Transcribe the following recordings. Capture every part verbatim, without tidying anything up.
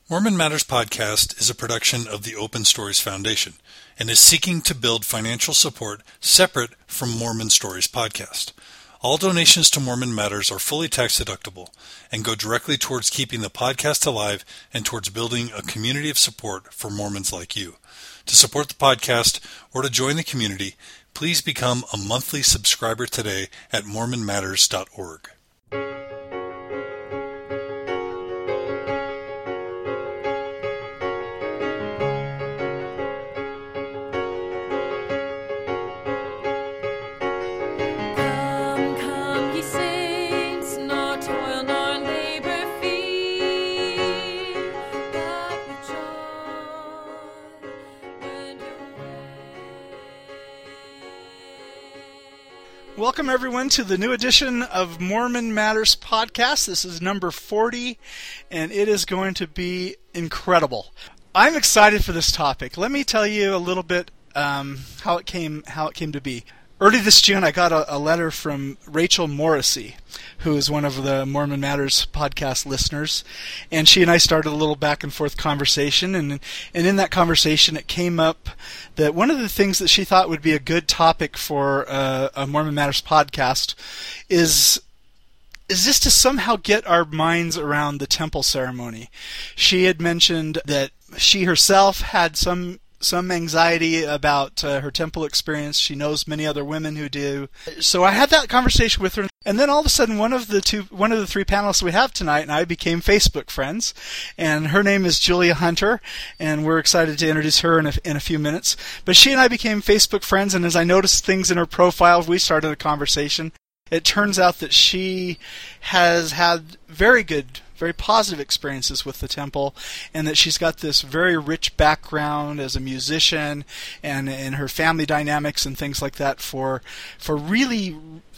Mormon Matters Podcast is a production of the Open Stories Foundation and is seeking to build financial support separate from Mormon Stories Podcast. All donations to Mormon Matters are fully tax deductible and go directly towards keeping the podcast alive and towards building a community of support for Mormons like you. To support the podcast or to join the community, please become a monthly subscriber today at mormon matters dot org. Welcome, everyone, to the new edition of Mormon Matters Podcast. This is number forty, and it is going to be incredible. I'm excited for this topic. Let me tell you a little bit um, how it came how it came to be. Early this June, I got a, a letter from Rachel Morrissey, who is one of the Mormon Matters podcast listeners, and she and I started a little back and forth conversation, and and in that conversation it came up that one of the things that she thought would be a good topic for uh, a Mormon Matters podcast is is just to somehow get our minds around the temple ceremony. She had mentioned that she herself had some some anxiety about uh, her temple experience. She knows many other women who do. So I had that conversation with her, and then all of a sudden one of the two, one of the three panelists we have tonight and I became Facebook friends, and her name is Julia Hunter, and we're excited to introduce her in a, in a few minutes. But she and I became Facebook friends, and as I noticed things in her profile, we started a conversation. It turns out that she has had very good, very positive experiences with the temple, and that she's got this very rich background as a musician and in her family dynamics and things like that for for really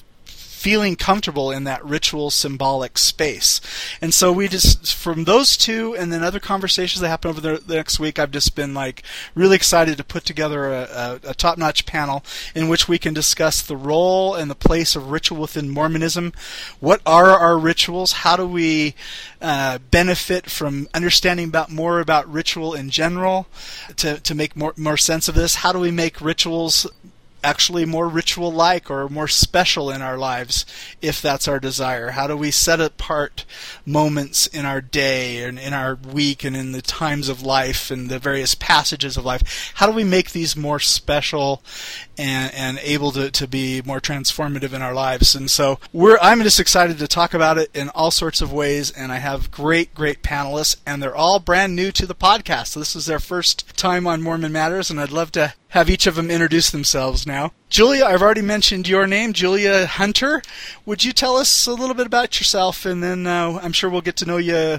feeling comfortable in that ritual symbolic space. And so we just, from those two and then other conversations that happen over the, the next week, I've just been like really excited to put together a, a, a top-notch panel in which we can discuss the role and the place of ritual within Mormonism. What are our rituals? How do we uh, benefit from understanding about more about ritual in general to, to make more, more sense of this? How do we make rituals actually more ritual-like or more special in our lives, if that's our desire? How do we set apart moments in our day and in our week and in the times of life and the various passages of life? How do we make these more special and, and able to, to be more transformative in our lives? And so we're I'm just excited to talk about it in all sorts of ways, and I have great, great panelists, and they're all brand new to the podcast. So this is their first time on Mormon Matters, and I'd love to have each of them introduce themselves now. Julia, I've already mentioned your name, Julia Hunter. Would you tell us a little bit about yourself, and then uh, I'm sure we'll get to know you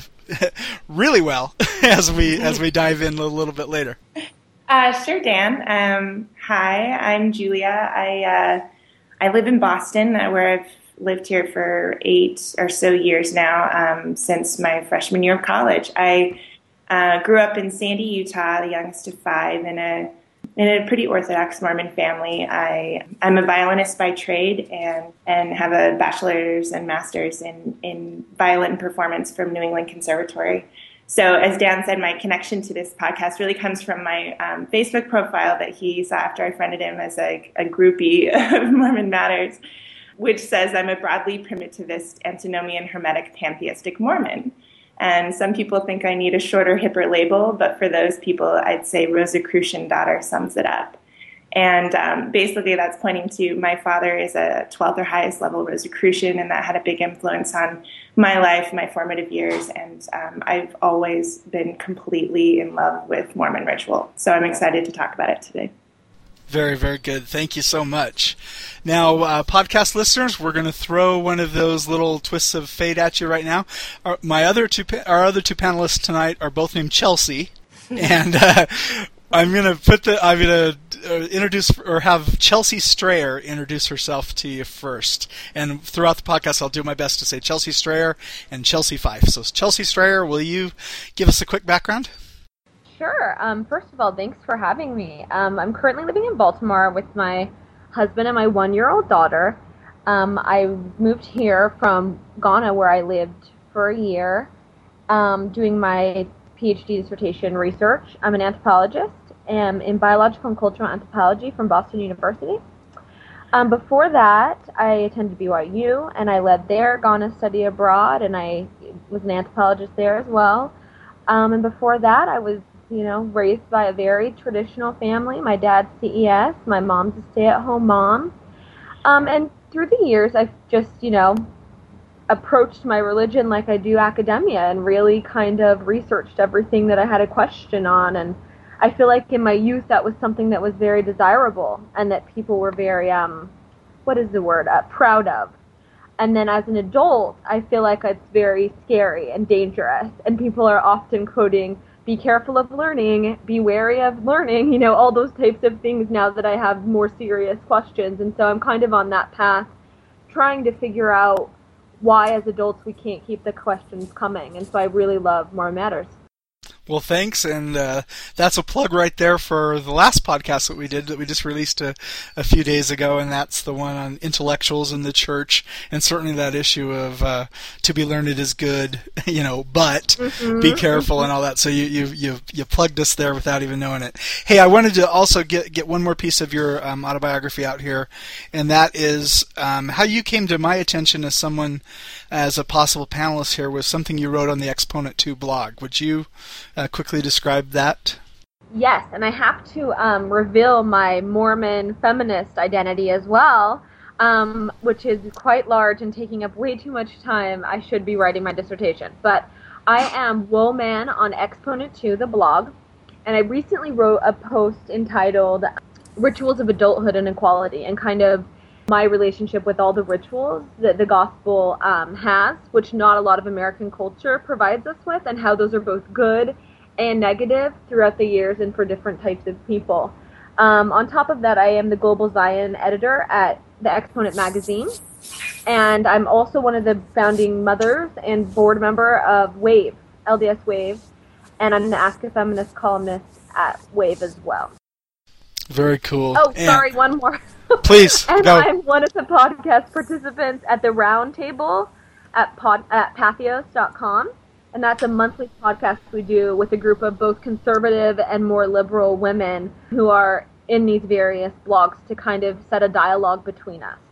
really well as we as we dive in a little bit later. Uh, sure, Dan. Um, hi, I'm Julia. I uh, I live in Boston, where I've lived here for eight or so years now, um, since my freshman year of college. I uh, grew up in Sandy, Utah, the youngest of five, in a in a pretty Orthodox Mormon family. I, I'm a violinist by trade and, and have a bachelor's and master's in, in violin performance from New England Conservatory. So as Dan said, my connection to this podcast really comes from my um, Facebook profile that he saw after I friended him as a, a groupie of Mormon Matters, which says I'm a broadly primitivist, antinomian, hermetic, pantheistic Mormon. And some people think I need a shorter, hipper label, but for those people, I'd say Rosicrucian daughter sums it up. And um, basically that's pointing to my father is a twelfth or highest level Rosicrucian, and that had a big influence on my life, my formative years, and um, I've always been completely in love with Mormon ritual. So I'm excited to talk about it today. Very, very good. Thank you so much. Now, uh, podcast listeners, we're going to throw one of those little twists of fate at you right now. Our, my other two, our other two panelists tonight are both named Chelsea, and uh, I'm going to put the, I'm going to uh, introduce or have Chelsea Strayer introduce herself to you first. And throughout the podcast, I'll do my best to say Chelsea Strayer and Chelsea Fife. So, Chelsea Strayer, will you give us a quick background? Sure. Um, first of all, thanks for having me. Um, I'm currently living in Baltimore with my husband and my one-year-old daughter. Um, I moved here from Ghana, where I lived for a year, um, doing my PhD dissertation research. I'm an anthropologist. I'm in biological and cultural anthropology from Boston University. Um, before that, I attended B Y U, and I led their Ghana study abroad, and I was an anthropologist there as well. Um, and before that, I was, you know, raised by a very traditional family. My dad's C E S, my mom's a stay-at-home mom. Um, and through the years, I've just, you know, approached my religion like I do academia and really kind of researched everything that I had a question on. And I feel like in my youth that was something that was very desirable and that people were very, um, what is the word, uh, proud of. And then as an adult, I feel like it's very scary and dangerous. And people are often quoting, be careful of learning, be wary of learning, you know, all those types of things now that I have more serious questions. And so I'm kind of on that path trying to figure out why as adults we can't keep the questions coming. And so I really love Mormon Matters. Well, thanks, and uh, that's a plug right there for the last podcast that we did that we just released a, a few days ago, and that's the one on intellectuals in the church, and certainly that issue of uh, to be learned is good, you know, but mm-hmm. be careful and all that. So you, you you you plugged us there without even knowing it. Hey, I wanted to also get get one more piece of your um, autobiography out here, and that is um, how you came to my attention as someone, as a possible panelist here, was something you wrote on the Exponent two blog. Would you Uh, quickly describe that? Yes, and I have to um, reveal my Mormon feminist identity as well, um, which is quite large and taking up way too much time. I should be writing my dissertation. But I am Woman on Exponent two, the blog, and I recently wrote a post entitled Rituals of Adulthood and Equality, and kind of my relationship with all the rituals that the gospel um, has, which not a lot of American culture provides us with, and how those are both good and negative throughout the years and for different types of people. Um, on top of that, I am the Global Zion editor at the Exponent magazine, and I'm also one of the founding mothers and board member of WAVE, L D S WAVE, and I'm the Ask a Feminist columnist at WAVE as well. Very cool. Oh, and sorry, one more. Please, and go. I'm one of the podcast participants at the Round Table at, pod, at pathos dot com, and that's a monthly podcast we do with a group of both conservative and more liberal women who are in these various blogs to kind of set a dialogue between us.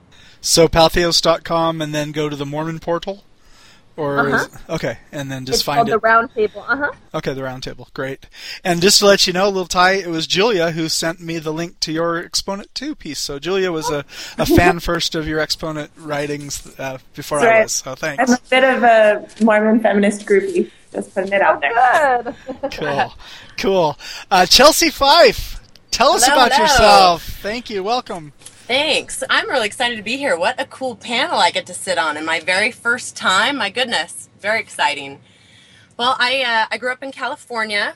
So pathos dot com, and then go to the Mormon portal? Or uh-huh. is, okay, and then just it's find called it. the Round Table. Uh-huh. Okay, the Round Table. Great. And just to let you know, little Ty, it was Julia who sent me the link to your Exponent two piece. So Julia was a, a fan first of your Exponent writings uh, before That's I right. was. So thanks. I'm a bit of a Mormon feminist groupie. Just putting it out there. Good. Cool. Cool. Uh, Chelsea Fife, tell us Hello, about hello. yourself. Thank you. Welcome. Thanks. I'm really excited to be here. What a cool panel I get to sit on in my very first time. My goodness, very exciting. Well, I uh, I grew up in California.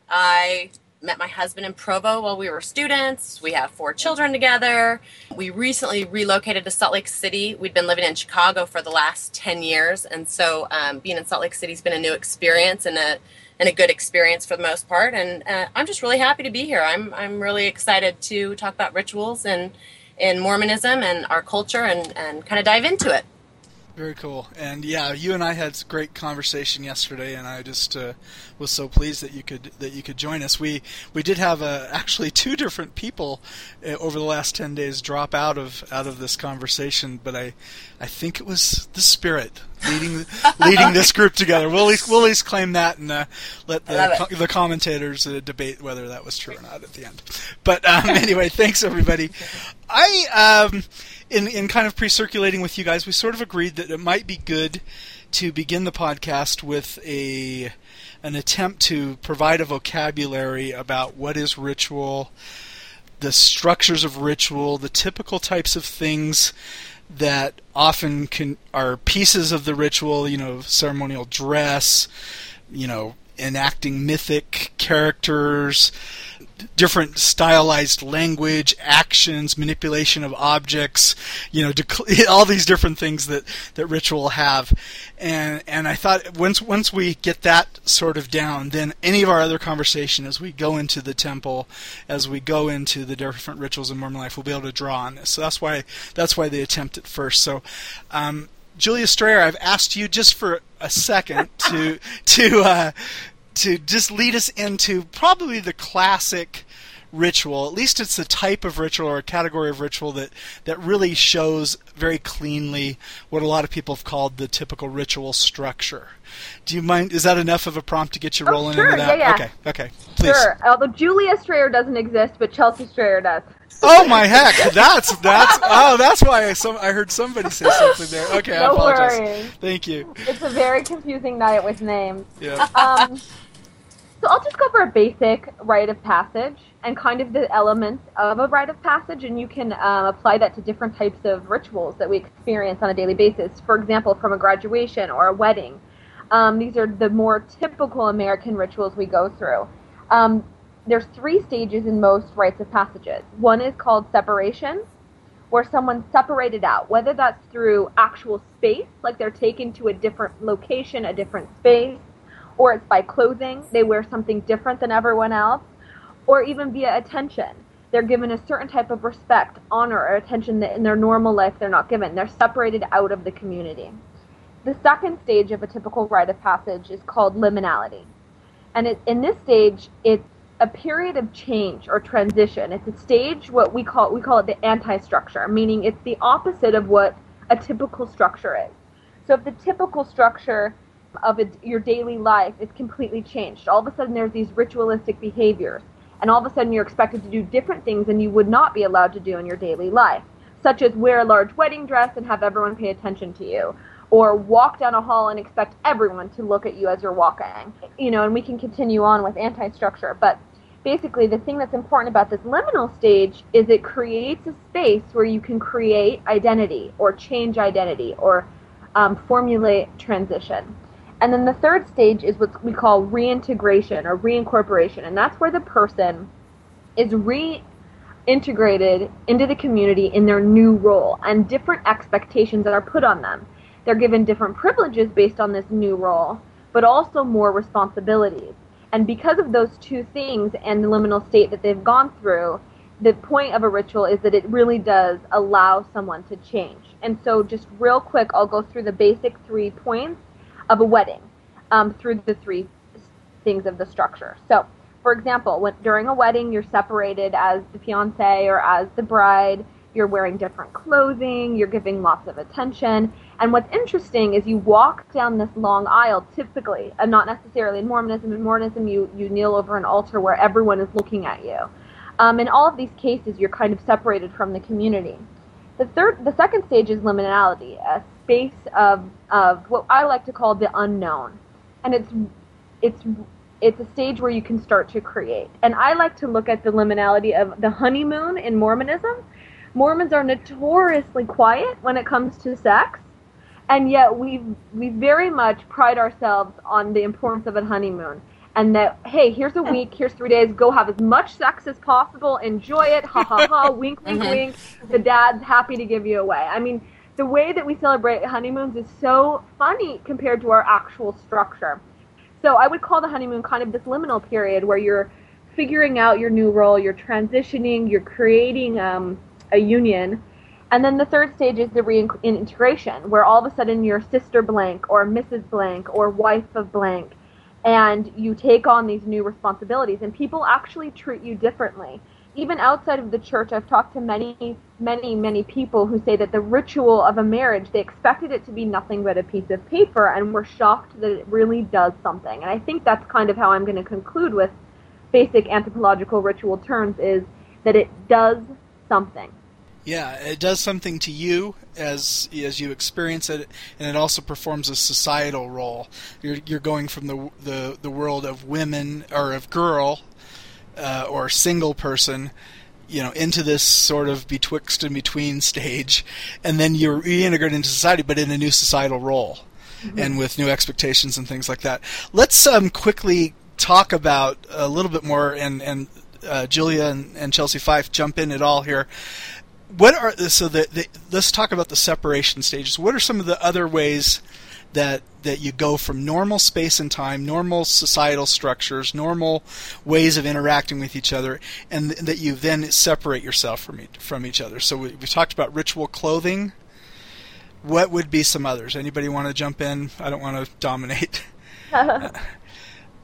I met my husband in Provo while we were students. We have four children together. We recently relocated to Salt Lake City. We'd been living in Chicago for the last ten years, and so um, being in Salt Lake City has been a new experience and a and a good experience for the most part. And uh, I'm just really happy to be here. I'm I'm really excited to talk about rituals and in Mormonism and our culture and, and kind of dive into it. Very cool. And yeah, you and I had a great conversation yesterday, and I just uh, was so pleased that you could that you could join us. We we did have uh, actually two different people uh, over the last ten days drop out of out of this conversation, but I I think it was the Spirit leading leading this group together. We'll at least, we'll at least claim that and uh, let the co- the commentators uh, debate whether that was true or not at the end. But um, anyway, thanks everybody. I um. In, in kind of pre-circulating with you guys, we sort of agreed that it might be good to begin the podcast with a an attempt to provide a vocabulary about what is ritual, the structures of ritual, the typical types of things that often can, are pieces of the ritual, you know, ceremonial dress, you know, enacting mythic characters, different stylized language, actions, manipulation of objects, you know, dec- all these different things that, that ritual have. And and I thought once once we get that sort of down, then any of our other conversation as we go into the temple, as we go into the different rituals in Mormon life, we'll be able to draw on this. So that's why that's why they attempt it first. So um, Julia Strayer, I've asked you just for a second to to uh, to just lead us into probably the classic ritual. At least it's a type of ritual or a category of ritual that, that really shows very cleanly what a lot of people have called the typical ritual structure. Do you mind? Is that enough of a prompt to get you oh, rolling sure, into that? Yeah, yeah. Okay, okay. Please. Sure. Although Julia Strayer doesn't exist, but Chelsea Strayer does. Oh my heck! That's that's oh that's why I some I heard somebody say something there. Okay, no I apologize. Worries. Thank you. It's a very confusing night with names. Yeah. Um, so I'll just go for a basic rite of passage and kind of the elements of a rite of passage, and you can um, apply that to different types of rituals that we experience on a daily basis. For example, from a graduation or a wedding. Um, these are the more typical American rituals we go through. Um, There's three stages in most rites of passages. One is called separation, where someone's separated out, whether that's through actual space, like they're taken to a different location, a different space, or it's by clothing, they wear something different than everyone else, or even via attention. They're given a certain type of respect, honor, or attention that in their normal life they're not given. They're separated out of the community. The second stage of a typical rite of passage is called liminality. And it, in this stage, it's a period of change or transition. It's a stage, what we call we call it the anti-structure, meaning it's the opposite of what a typical structure is. So if the typical structure of a, your daily life is completely changed, all of a sudden there's these ritualistic behaviors, and all of a sudden you're expected to do different things than you would not be allowed to do in your daily life, such as wear a large wedding dress and have everyone pay attention to you, or walk down a hall and expect everyone to look at you as you're walking. You know, and we can continue on with anti-structure, but basically, the thing that's important about this liminal stage is it creates a space where you can create identity or change identity or um, formulate transition. And then the third stage is what we call reintegration or reincorporation, and that's where the person is reintegrated into the community in their new role, and different expectations that are put on them. They're given different privileges based on this new role, but also more responsibilities. And because of those two things and the liminal state that they've gone through, the point of a ritual is that it really does allow someone to change. And so just real quick, I'll go through the basic three points of a wedding um, through the three things of the structure. So, for example, when, during a wedding, you're separated as the fiancé or as the bride. You're wearing different clothing. You're giving lots of attention. And what's interesting is you walk down this long aisle, typically, and not necessarily in Mormonism. In Mormonism, you, you kneel over an altar where everyone is looking at you. Um, in all of these cases, you're kind of separated from the community. The third, the second stage is liminality, a space of of what I like to call the unknown, and it's it's it's a stage where you can start to create. And I like to look at the liminality of the honeymoon in Mormonism. Mormons are notoriously quiet when it comes to sex, and yet we we very much pride ourselves on the importance of a honeymoon. And that, hey, here's a week, here's three days, go have as much sex as possible, enjoy it, ha ha ha, wink, wink, Mm-hmm. wink. The dad's happy to give you away. I mean, the way that we celebrate honeymoons is so funny compared to our actual structure. So I would call the honeymoon kind of this liminal period where you're figuring out your new role, you're transitioning, you're creating um, a union. And then the third stage is the reintegration, where all of a sudden you're sister blank or Missus Blank or wife of blank, and you take on these new responsibilities, and people actually treat you differently. Even outside of the church, I've talked to many, many, many people who say that the ritual of a marriage, they expected it to be nothing but a piece of paper, and were shocked that it really does something. And I think that's kind of how I'm going to conclude with basic anthropological ritual terms, is that it does something. Yeah, it does something to you as as you experience it, and it also performs a societal role. You're you're going from the the, the world of women or of girl uh, or single person, you know, into this sort of betwixt and between stage, and then you're reintegrated into society, but in a new societal role, mm-hmm. and with new expectations and things like that. Let's um, quickly talk about a little bit more, and and uh, Julia and, and Chelsea Fife jump in at all here. What are so the, the let's talk about the separation stages. What are some of the other ways that that you go from normal space and time, normal societal structures, normal ways of interacting with each other, and th- that you then separate yourself from each, from each other? So we, we talked about ritual clothing. What would be some others? Anybody want to jump in? I don't want to dominate.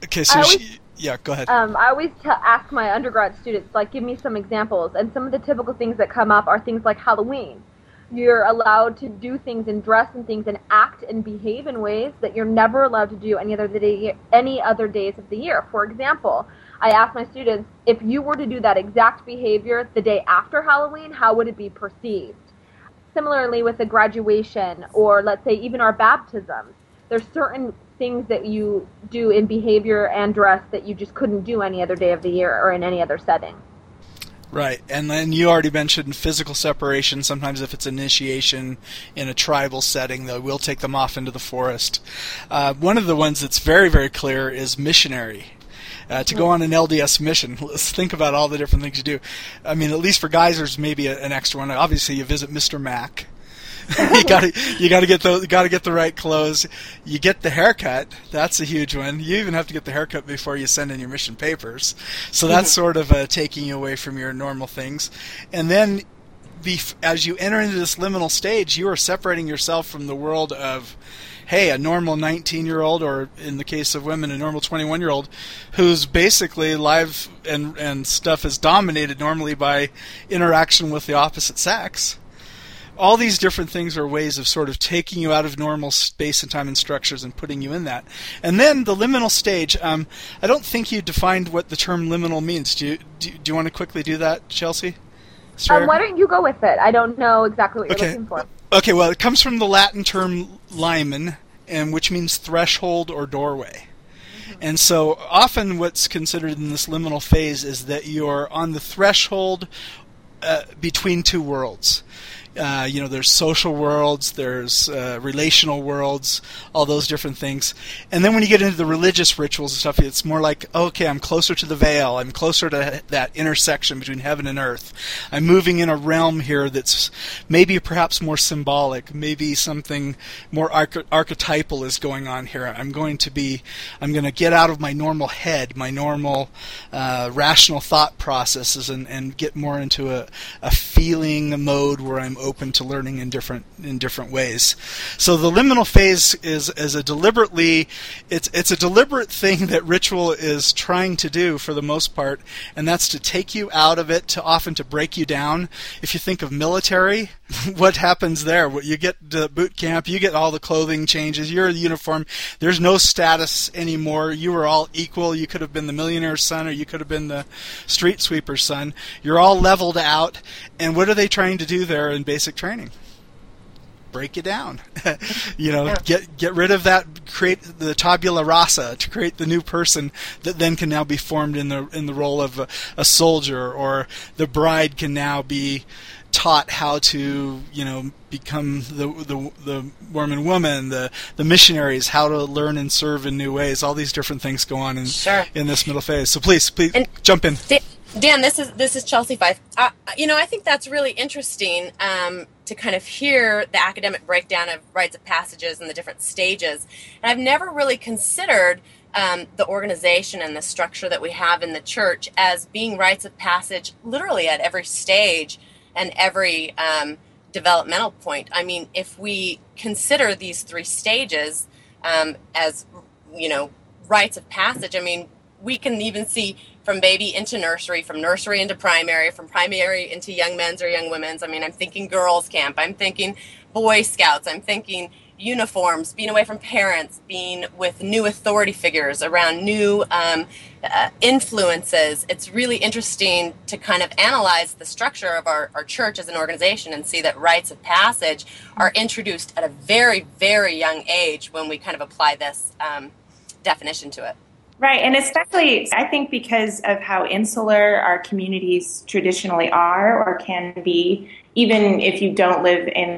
Okay, so always, she, yeah, go ahead. Um, I always t- ask my undergrad students, like, give me some examples. And some of the typical things that come up are things like Halloween. You're allowed to do things and dress and things and act and behave in ways that you're never allowed to do any other day, any other days of the year. For example, I ask my students, if you were to do that exact behavior the day after Halloween, how would it be perceived? Similarly with a graduation, or let's say even our baptisms, there's certain things that you do in behavior and dress that you just couldn't do any other day of the year or in any other setting. Right, and then you already mentioned physical separation. Sometimes if it's initiation in a tribal setting, they will take them off into the forest. Uh, one of the ones that's very, very clear is missionary. Uh, to go on an L D S mission, let's think about all the different things you do. I mean, at least for guys, there's maybe a, an extra one. Obviously, you visit Mister Mac. you got to you got to get the got to get the right clothes. You get the haircut. That's a huge one. You even have to get the haircut before you send in your mission papers. So that's sort of uh, taking you away from your normal things. And then, bef- as you enter into this liminal stage, you are separating yourself from the world of, hey, a normal nineteen-year-old, or in the case of women, a normal twenty-one-year-old, whose basically life and and stuff is dominated normally by interaction with the opposite sex. All these different things are ways of sort of taking you out of normal space and time and structures and putting you in that. And then the liminal stage, um, I don't think you defined what the term liminal means. Do you, do, do you want to quickly do that, Chelsea? Um, why don't you go with it? I don't know exactly what you're okay. looking for. Okay, well, it comes from the Latin term limen, and which means threshold or doorway. Mm-hmm. And so often what's considered in this liminal phase is that you're on the threshold uh, between two worlds. Uh, you know, there's social worlds, there's uh, relational worlds, all those different things. And then when you get into the religious rituals and stuff, it's more like, okay, I'm closer to the veil. I'm closer to that intersection between heaven and earth. I'm moving in a realm here that's maybe perhaps more symbolic. Maybe something more arch- archetypal is going on here. I'm going to be, I'm going to get out of my normal head, my normal uh, rational thought processes, and, and get more into a, a feeling mode where I'm open to learning in different in different ways. So the liminal phase is is a deliberately it's it's a deliberate thing that ritual is trying to do for the most part, and that's to take you out of it, to often to break you down. If you think of military, what happens there? You get to boot camp, you get all the clothing changes, you're in uniform, there's no status anymore, you were all equal, you could have been the millionaire's son or you could have been the street sweeper's son, you're all leveled out, and what are they trying to do there in basic training? Break you down. you know, yeah. get get rid of that, create the tabula rasa to create the new person that then can now be formed in the in the role of a, a soldier, or the bride can now be taught how to, you know, become the the the Mormon woman, the the missionaries, how to learn and serve in new ways. All these different things go on in sure. in this middle phase. So please, please and jump in. Dan, Dan, this is this is Chelsea Fife. Uh, you know, I think that's really interesting um, to kind of hear the academic breakdown of rites of passages and the different stages. And I've never really considered um, the organization and the structure that we have in the church as being rites of passage literally at every stage and every um, developmental point. I mean, if we consider these three stages um, as, you know, rites of passage, I mean, we can even see from baby into nursery, from nursery into primary, from primary into young men's or young women's. I mean, I'm thinking girls' camp. I'm thinking Boy Scouts. I'm thinking uniforms, being away from parents, being with new authority figures, around new um, uh, influences. It's really interesting to kind of analyze the structure of our, our church as an organization and see that rites of passage are introduced at a very, very young age when we kind of apply this um, definition to it. Right, and especially, I think, because of how insular our communities traditionally are or can be, even if you don't live in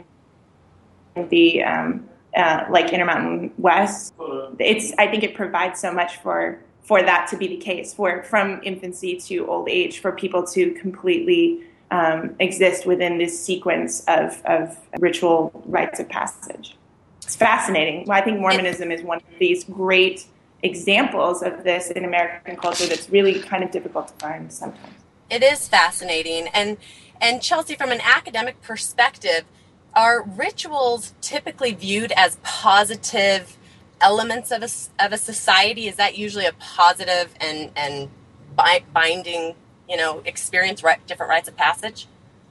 the, um, uh, like, Intermountain West, it's, I think it provides so much for, for that to be the case, for from infancy to old age, for people to completely um, exist within this sequence of, of ritual rites of passage. It's fascinating. Well, I think Mormonism is one of these great examples of this in American culture that's really kind of difficult to find sometimes. It is fascinating. And and Chelsea, from an academic perspective, are rituals typically viewed as positive elements of a, of a society, is that usually a positive and, and bi- binding, you know, experience, right, different rites of passage?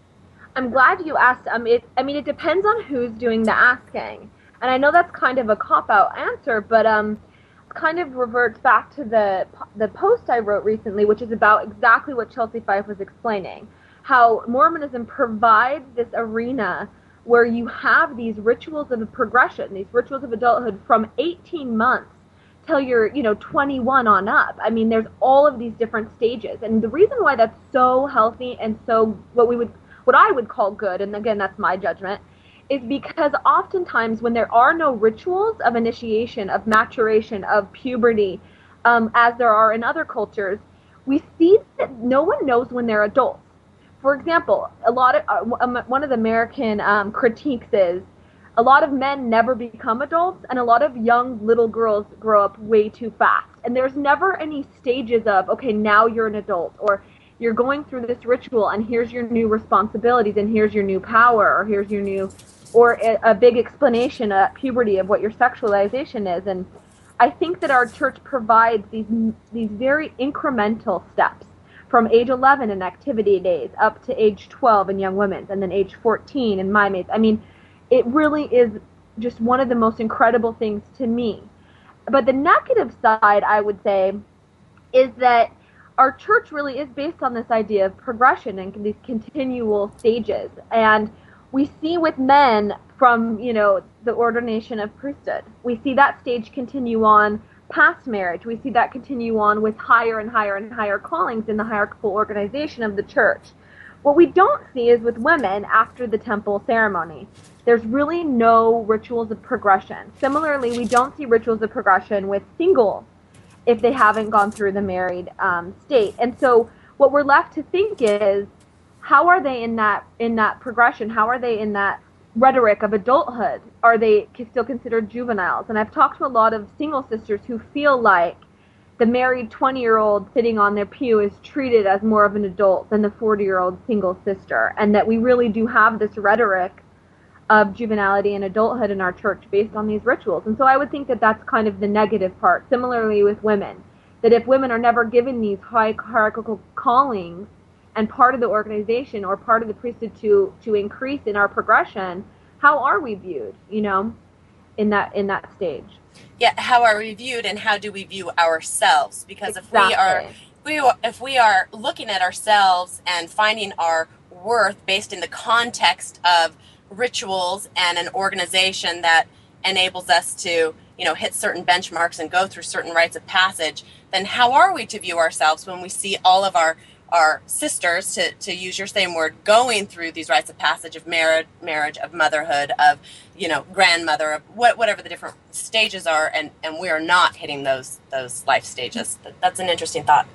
I'm glad you asked. Um, it, I mean, it depends on who's doing the asking. And I know that's kind of a cop-out answer, but um, kind of reverts back to the the post I wrote recently, which is about exactly what Chelsea Fife was explaining, how Mormonism provides this arena where you have these rituals of progression, these rituals of adulthood from eighteen months till you're, you know, twenty-one on up. I mean, there's all of these different stages. And the reason why that's so healthy and so what we would, what I would call good, and again, that's my judgment, is because oftentimes when there are no rituals of initiation, of maturation, of puberty, um, as there are in other cultures, we see that no one knows when they're adults. For example, a lot of uh, one of the American um, critiques is a lot of men never become adults, and a lot of young little girls grow up way too fast. And there's never any stages of, okay, now you're an adult, or you're going through this ritual, and here's your new responsibilities, and here's your new power, or here's your new, or a, a big explanation at puberty of what your sexualization is. And I think that our church provides these these very incremental steps from age eleven in activity days up to age twelve in young women's, and then age fourteen in my mates. I mean, it really is just one of the most incredible things to me. But the negative side, I would say, is that our church really is based on this idea of progression and these continual stages. And we see with men from, you know, the ordination of priesthood, we see that stage continue on past marriage. We see that continue on with higher and higher and higher callings in the hierarchical organization of the church. What we don't see is with women after the temple ceremony. There's really no rituals of progression. Similarly, we don't see rituals of progression with singles if they haven't gone through the married um, state. And so what we're left to think is, how are they in that in that progression? How are they in that rhetoric of adulthood? Are they still considered juveniles? And I've talked to a lot of single sisters who feel like the married twenty-year-old sitting on their pew is treated as more of an adult than the forty-year-old single sister, and that we really do have this rhetoric of juvenility and adulthood in our church based on these rituals. And so I would think that that's kind of the negative part. Similarly with women, that if women are never given these high hierarchical callings and part of the organization or part of the priesthood to to increase in our progression, how are we viewed, you know, in that in that stage? Yeah, how are we viewed, and how do we view ourselves? Because Exactly. if we are we if we are looking at ourselves and finding our worth based in the context of rituals and an organization that enables us to, you know, hit certain benchmarks and go through certain rites of passage, then how are we to view ourselves when we see all of our our sisters, to, to use your same word, going through these rites of passage of marriage, marriage, of motherhood, of, you know, grandmother, of what, whatever the different stages are, and, and we are not hitting those those life stages. That's an interesting thought.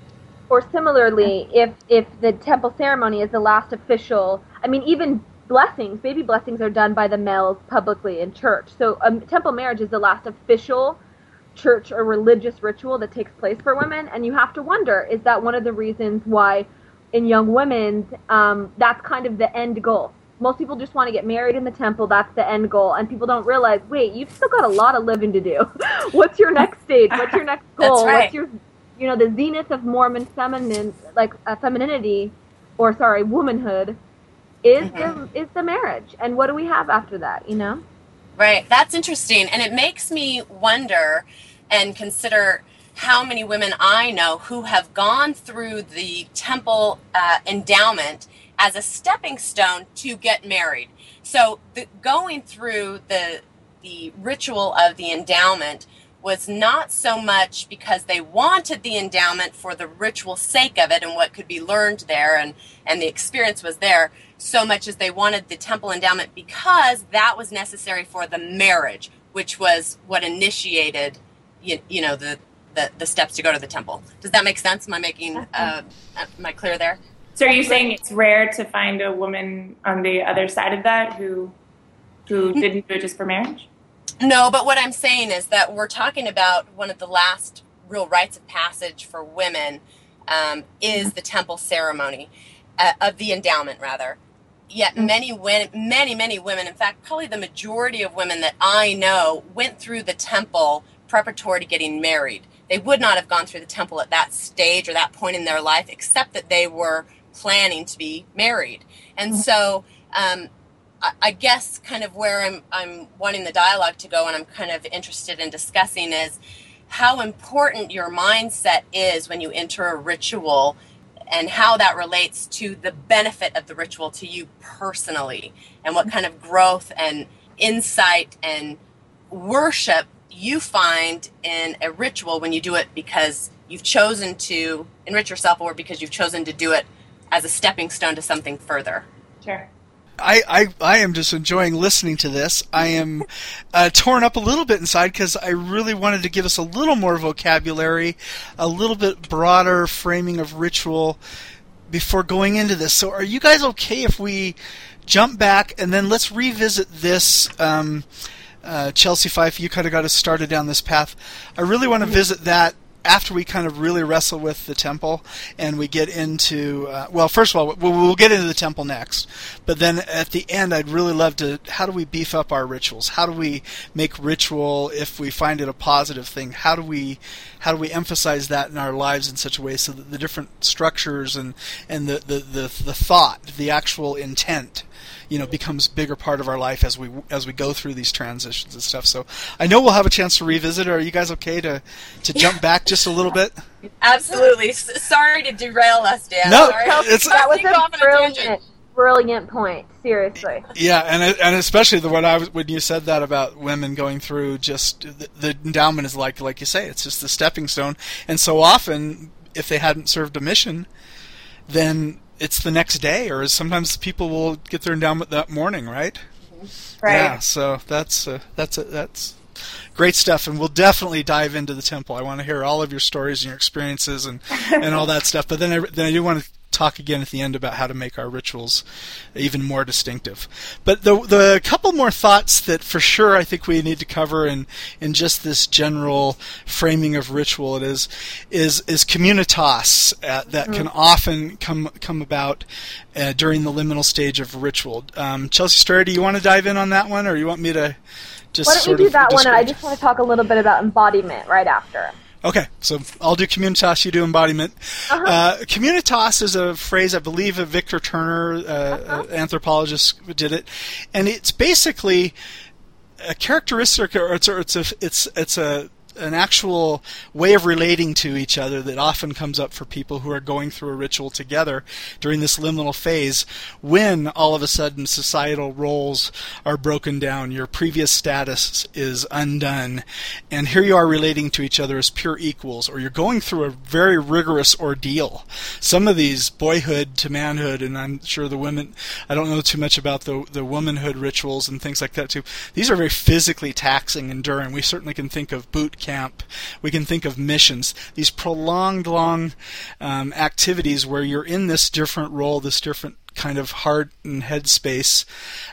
Or similarly, if if the temple ceremony is the last official, I mean, even blessings, baby blessings are done by the males publicly in church. So um, temple marriage is the last official church or religious ritual that takes place for women, and you have to wonder, is that one of the reasons why in young women's um, that's kind of the end goal? Most people just want to get married in the temple, that's the end goal, and people don't realize, wait, you've still got a lot of living to do. What's your next stage? What's your next goal? That's right. What's your, you know, the zenith of Mormon feminine, like uh, femininity, or sorry, womanhood, is mm-hmm. the is the marriage. And what do we have after that, you know? Right. That's interesting. And it makes me wonder and consider how many women I know who have gone through the temple uh, endowment as a stepping stone to get married. So the, going through the the ritual of the endowment was not so much because they wanted the endowment for the ritual sake of it and what could be learned there and, and the experience was there, so much as they wanted the temple endowment because that was necessary for the marriage, which was what initiated, you, you know, the, the, the steps to go to the temple. Does that make sense? Am I making, uh, am I clear there? So are you saying it's rare to find a woman on the other side of that who who didn't do it just for marriage? No, but what I'm saying is that we're talking about one of the last real rites of passage for women um, is the temple ceremony, uh, of the endowment, rather. yet many women, many, many women, in fact, probably the majority of women that I know went through the temple preparatory to getting married. They would not have gone through the temple at that stage or that point in their life, except that they were planning to be married. And so um, I, I guess kind of where I'm, I'm wanting the dialogue to go and I'm kind of interested in discussing is how important your mindset is when you enter a ritual and how that relates to the benefit of the ritual to you personally, and what kind of growth and insight and worship you find in a ritual when you do it because you've chosen to enrich yourself or because you've chosen to do it as a stepping stone to something further. Sure. I, I, I am just enjoying listening to this. I am uh, torn up a little bit inside because I really wanted to give us a little more vocabulary, a little bit broader framing of ritual before going into this. So are you guys okay if we jump back and then let's revisit this? Um, uh, Chelsea Fife, you kind of got us started down this path. I really want to visit that after we kind of really wrestle with the temple and we get into, uh, well, first of all, we'll, we'll get into the temple next. But then at the end, I'd really love to, how do we beef up our rituals? How do we make ritual, if we find it a positive thing, how do we how do we emphasize that in our lives in such a way so that the different structures and, and the, the, the, the thought, the actual intent, you know, becomes a bigger part of our life as we as we go through these transitions and stuff. So I know we'll have a chance to revisit. Are you guys okay to to jump back just a little bit? Absolutely. S- sorry to derail us, Dan. No, sorry. it's that was Go off on a a brilliant, tangent. brilliant point. Seriously. Yeah, and and especially the when I was, when you said that about women going through just the, the endowment is like like you say, it's just the stepping stone, and so often if they hadn't served a mission, then it's the next day, or sometimes people will get their endowment that morning, right? Right. Yeah, so that's uh, that's uh, that's great stuff, and we'll definitely dive into the temple. I want to hear all of your stories and your experiences and, and all that stuff. But then I, then I do want to talk again at the end about how to make our rituals even more distinctive. But the the couple more thoughts that for sure I think we need to cover in, in just this general framing of ritual it is is is communitas uh, that can often come come about uh, during the liminal stage of ritual. Um, Chelsea Strayer, do you want to dive in on that one, or you want me to just Why don't sort we do of that one, and I describe- just want to talk a little bit about embodiment right after. Okay, so I'll do communitas, you do embodiment. Uh-huh. Uh, communitas is a phrase, I believe, of Victor Turner, uh, Uh-huh. uh, anthropologist, did it, and it's basically a characteristic, or it's, or it's a, it's it's a an actual way of relating to each other that often comes up for people who are going through a ritual together during this liminal phase when all of a sudden societal roles are broken down, your previous status is undone, and here you are relating to each other as pure equals, or you're going through a very rigorous ordeal. Some of these boyhood to manhood, and I'm sure the women, I don't know too much about the, the womanhood rituals and things like that too, these are very physically taxing, enduring. We certainly can think of boot camp. We can think of missions. These prolonged, long um, activities where you're in this different role, this different kind of heart and head space.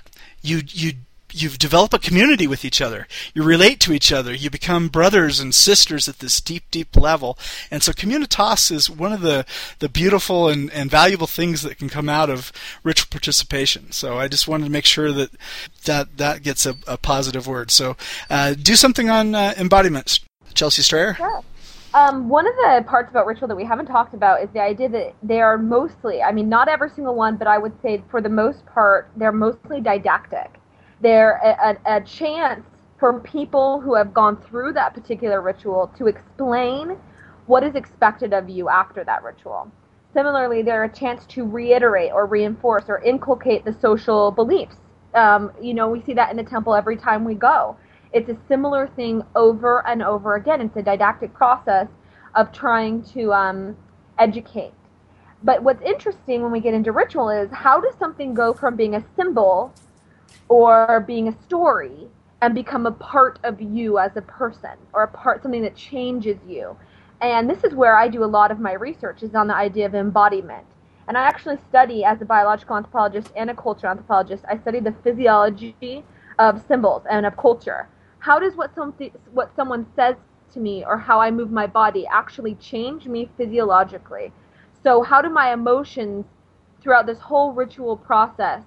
You you you've developed a community with each other. You relate to each other. You become brothers and sisters at this deep, deep level. And so communitas is one of the, the beautiful and, and valuable things that can come out of ritual participation. So I just wanted to make sure that that, that gets a, a positive word. So uh, do something on uh, embodiment. Chelsea Strayer? Sure. Um, one of the parts about ritual that we haven't talked about is the idea that they are mostly, I mean, not every single one, but I would say for the most part, they're mostly didactic. They're a, a, a chance for people who have gone through that particular ritual to explain what is expected of you after that ritual. Similarly, they're a chance to reiterate or reinforce or inculcate the social beliefs. Um, you know, we see that in the temple every time we go. It's a similar thing over and over again. It's a didactic process of trying to um, educate. But what's interesting when we get into ritual is how does something go from being a symbol or being a story and become a part of you as a person, or a part, something that changes you. And this is where I do a lot of my research, is on the idea of embodiment. And I actually study, as a biological anthropologist and a cultural anthropologist, I study the physiology of symbols and of culture. How does what something, what someone says to me or how I move my body actually change me physiologically? So how do my emotions throughout this whole ritual process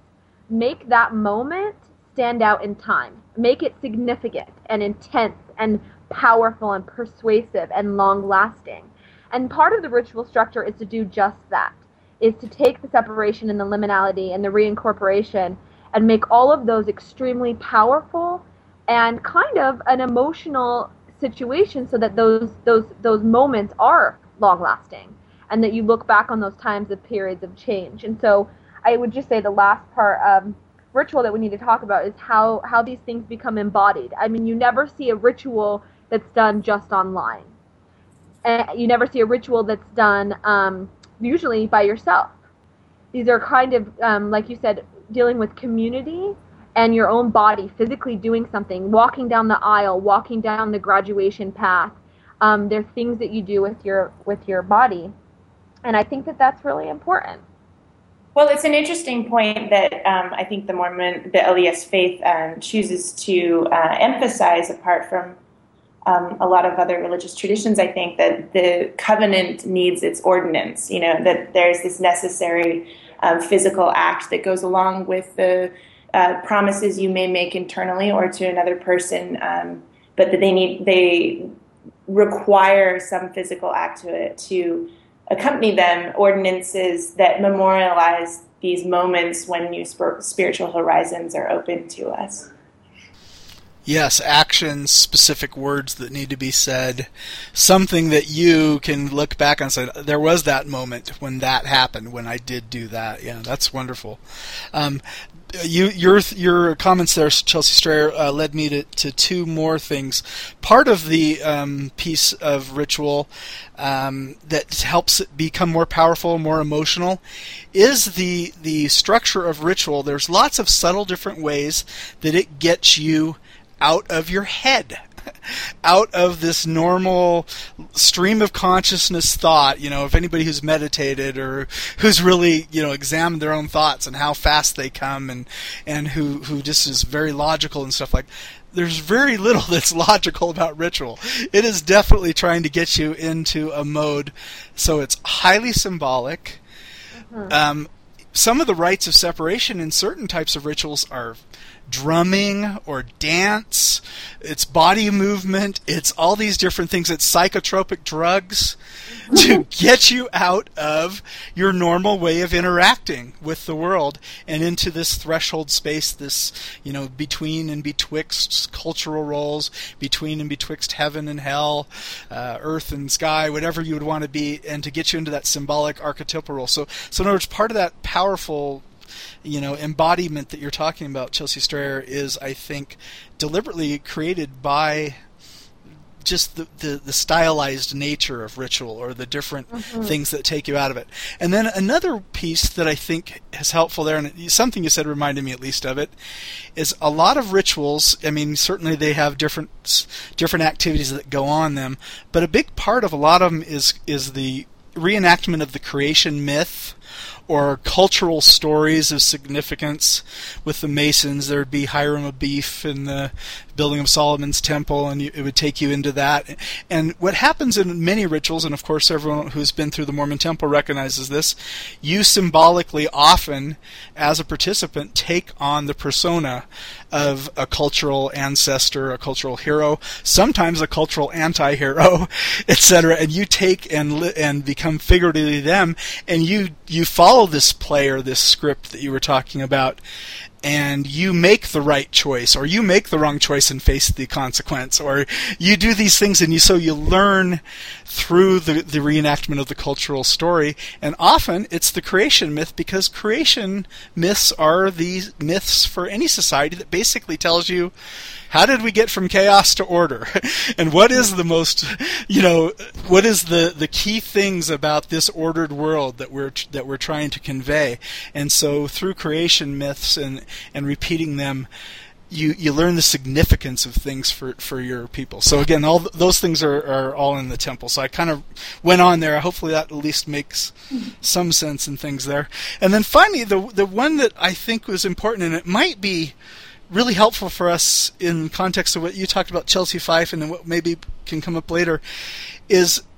make that moment stand out in time. Make it significant and intense and powerful and persuasive and long-lasting. And part of the ritual structure is to do just that, is to take the separation and the liminality and the reincorporation and make all of those extremely powerful and kind of an emotional situation so that those those those moments are long-lasting and that you look back on those times of periods of change. And so I would just say the last part of ritual that we need to talk about is how, how these things become embodied. I mean, you never see a ritual that's done just online. And you never see a ritual that's done um, usually by yourself. These are kind of, um, like you said, dealing with community and your own body, physically doing something, walking down the aisle, walking down the graduation path. Um, there's things that you do with your with your body. And I think that that's really important. Well, it's an interesting point that um, I think the Mormon, the L D S faith um, chooses to uh, emphasize apart from um, a lot of other religious traditions. I think that the covenant needs its ordinance, you know, that there's this necessary um, physical act that goes along with the uh, promises you may make internally or to another person, um, but that they need, they require some physical act to it to accompany them, ordinances that memorialize these moments when new sp- spiritual horizons are open to us. Yes, actions, specific words that need to be said, something that you can look back and say, there was that moment when that happened, when I did do that. Yeah, that's wonderful. Um, you, your your comments there, Chelsea Strayer, uh, led me to, to two more things. Part of the um, piece of ritual um, that helps it become more powerful, more emotional, is the the structure of ritual. There's lots of subtle different ways that it gets you out of your head, out of this normal stream of consciousness thought. You know, if anybody who's meditated or who's really, you know, examined their own thoughts and how fast they come, and and who who just is very logical and stuff like, there's very little that's logical about ritual. It is definitely trying to get you into a mode, so it's highly symbolic. Mm-hmm. Um, some of the rites of separation in certain types of rituals are drumming or dance, it's body movement, it's all these different things, it's psychotropic drugs to get you out of your normal way of interacting with the world and into this threshold space, this, you know, between and betwixt cultural roles, between and betwixt heaven and hell, uh, earth and sky, whatever you would want to be, and to get you into that symbolic archetypal role. So, so in other words, part of that powerful, you know, embodiment that you're talking about, Chelsea Strayer, is, I think, deliberately created by just the, the, the stylized nature of ritual, or the different mm-hmm. things that take you out of it. And then another piece that I think is helpful there, and something you said reminded me at least of it, is a lot of rituals, I mean, certainly they have different different activities that go on them, but a big part of a lot of them is is the reenactment of the creation myth, or cultural stories of significance. With the Masons, there would be Hiram Abiff in the building of Solomon's Temple, and it would take you into that. And what happens in many rituals, and of course everyone who's been through the Mormon Temple recognizes this, you symbolically often, as a participant, take on the persona of a cultural ancestor, a cultural hero, sometimes a cultural anti-hero, et cetera, and you take and li- and become figuratively them, and you you follow this play or this script that you were talking about, and you make the right choice, or you make the wrong choice and face the consequence, or you do these things, and you so you learn through the, the reenactment of the cultural story. And often it's the creation myth, because creation myths are the myths for any society that basically tells you, how did we get from chaos to order? And what is the most, you know, what is the, the key things about this ordered world that we're that we're trying to convey? And so through creation myths and, and repeating them, you, you learn the significance of things for, for your people. So again, all th- those things are, are all in the temple. So I kind of went on there. Hopefully that at least makes some sense in things there. And then finally, the the one that I think was important, and it might be really helpful for us in context of what you talked about, Chelsea Fife, and then what maybe can come up later, is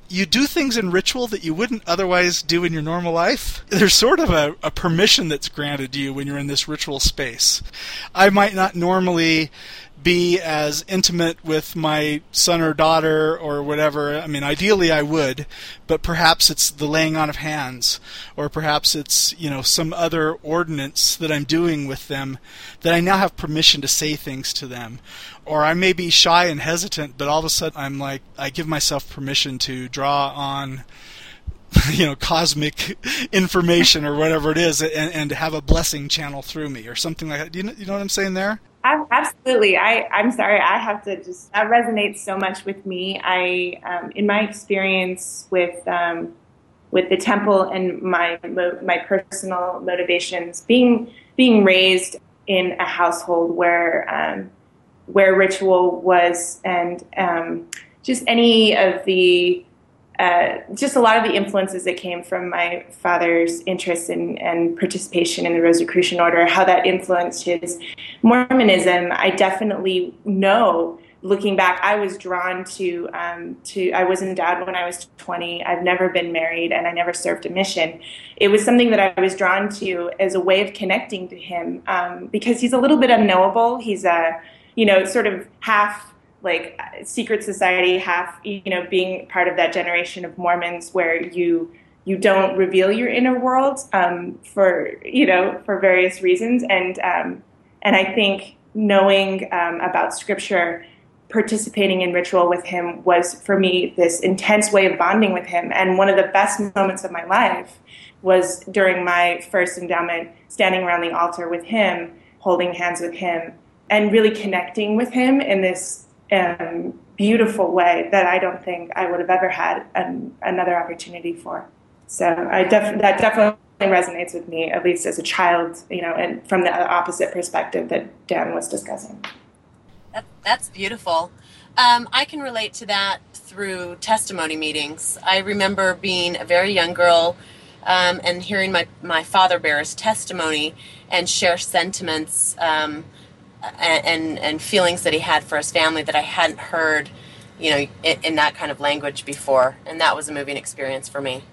you do things in ritual that you wouldn't otherwise do in your normal life. There's sort of a, a permission that's granted to you when you're in this ritual space. I might not normally be as intimate with my son or daughter or whatever. I mean, ideally I would, but perhaps it's the laying on of hands, or perhaps it's, you know, some other ordinance that I'm doing with them that I now have permission to say things to them. Or I may be shy and hesitant, but all of a sudden I'm like, I give myself permission to draw on, you know, cosmic information or whatever it is, and, and have a blessing channel through me or something like that. Do you know, you know what I'm saying there? Absolutely. I, I'm sorry. I have to just, that resonates so much with me. I, um, in my experience with, um, with the temple and my, my personal motivations, being, being raised in a household where, um, where ritual was, and, um, just any of the, Uh, just a lot of the influences that came from my father's interest in, and participation in the Rosicrucian order, how that influenced his Mormonism. I definitely know, looking back, I was drawn to, um, to, I was endowed when I was twenty. I've never been married, and I never served a mission. It was something that I was drawn to as a way of connecting to him, um, because he's a little bit unknowable. He's a, you know, sort of half like secret society, half, you know, being part of that generation of Mormons where you you don't reveal your inner world um, for, you know, for various reasons. And um, and I think knowing um, about Scripture, participating in ritual with him was, for me, this intense way of bonding with him. And one of the best moments of my life was during my first endowment, standing around the altar with him, holding hands with him, and really connecting with him in this Um, beautiful way that I don't think I would have ever had an, another opportunity for. So I def- that definitely resonates with me, at least as a child, you know, and from the opposite perspective that Dan was discussing. That, that's beautiful. Um, I can relate to that through testimony meetings. I remember being a very young girl um, and hearing my, my father bear his testimony and share sentiments um And, and feelings that he had for his family that I hadn't heard, you know, in, in that kind of language before. And that was a moving experience for me.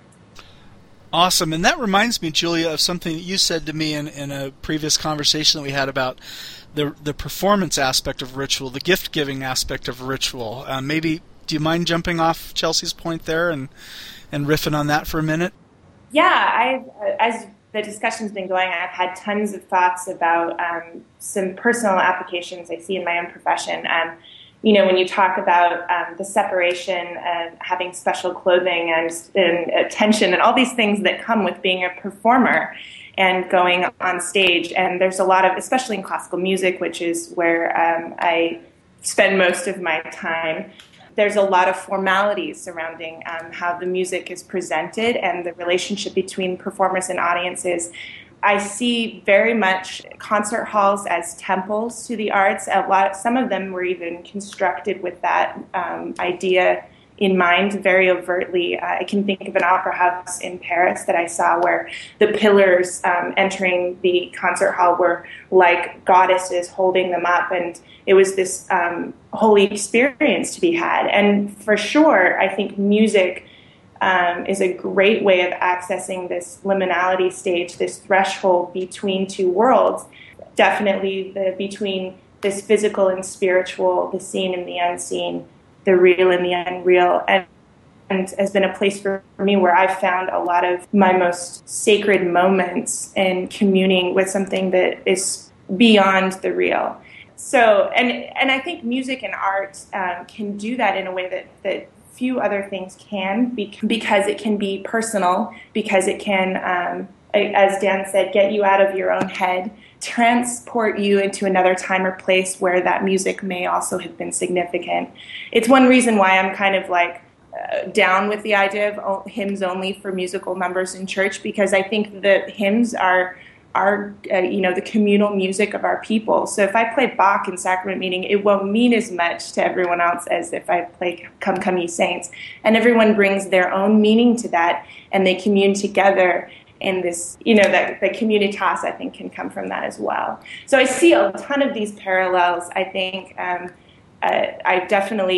Awesome. And that reminds me, Julia, of something that you said to me in, in a previous conversation that we had about the the performance aspect of ritual, the gift-giving aspect of ritual. Uh, maybe, do you mind jumping off Chelsea's point there and, and riffing on that for a minute? Yeah, I as the discussion's been going, I've had tons of thoughts about um, some personal applications I see in my own profession. Um, you know, when you talk about um, the separation and having special clothing and, and attention and all these things that come with being a performer and going on stage, and there's a lot of, especially in classical music, which is where um, I spend most of my time, there's a lot of formalities surrounding um, how the music is presented and the relationship between performers and audiences. I see very much concert halls as temples to the arts. A lot, some of them were even constructed with that um, idea in mind very overtly. Uh, I can think of an opera house in Paris that I saw where the pillars um, entering the concert hall were like goddesses holding them up, and it was this um, holy experience to be had. And for sure, I think music um, is a great way of accessing this liminality stage, this threshold between two worlds. Definitely the between this physical and spiritual, the seen and the unseen, the real and the unreal, and, and has been a place for, for me where I've found a lot of my most sacred moments in communing with something that is beyond the real. So, and and I think music and art um, can do that in a way that, that few other things can, because it can be personal, because it can, um, as Dan said, get you out of your own head, transport you into another time or place where that music may also have been significant. It's one reason why I'm kind of like uh, down with the idea of hymns only for musical numbers in church, because I think that hymns are are uh, you know, the communal music of our people. So if I play Bach in sacrament meeting, it won't mean as much to everyone else as if I play Come Come Ye Saints. And everyone brings their own meaning to that, and they commune together. And this, you know, that the communitas, I think, can come from that as well. So I see a ton of these parallels. I think um, uh, I definitely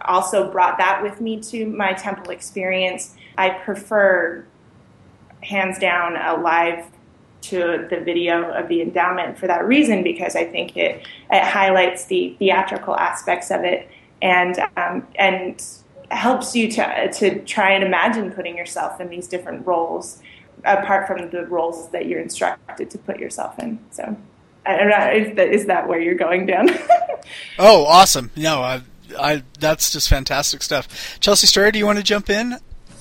also brought that with me to my temple experience. I prefer, hands down, a live to the video of the endowment for that reason, because I think it, it highlights the theatrical aspects of it and um, and helps you to to try and imagine putting yourself in these different roles, apart from the roles that you're instructed to put yourself in. So, I don't know, is that, is that where you're going, Dan? Oh, awesome. No, I, I, that's just fantastic stuff. Chelsea Strayer, do you want to jump in